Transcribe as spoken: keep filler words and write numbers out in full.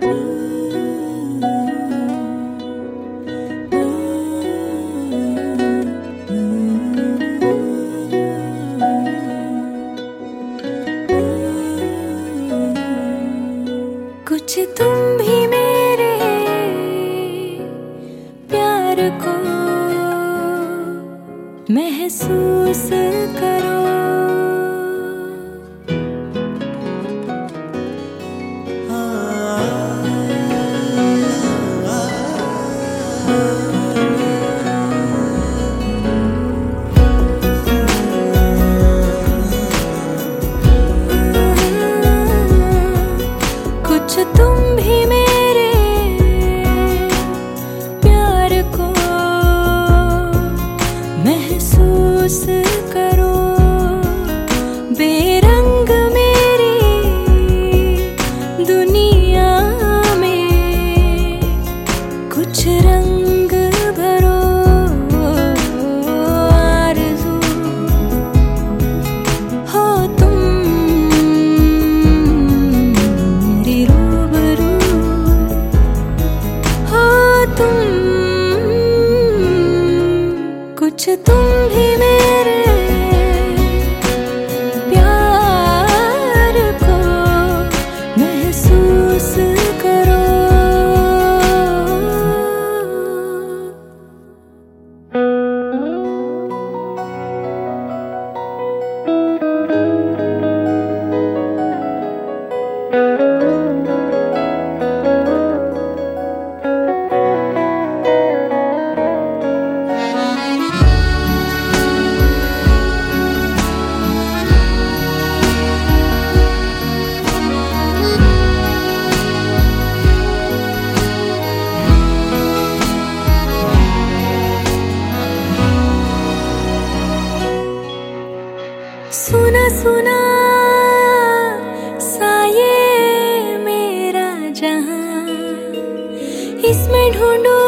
कुछ तुम भी मेरे प्यार को महसूस करो। कुछ तुम भी मेरे प्यार को महसूस करो। बेरंग मेरी दुनिया में कुछ रंग भरो। आरज़ू हो तुम मेरी रूबरू, हो तुम कुछ तुम भी मेरे प्यार को महसूस करो। सुना सुना सा ये मेरा जहां, इसमें ढूंढूं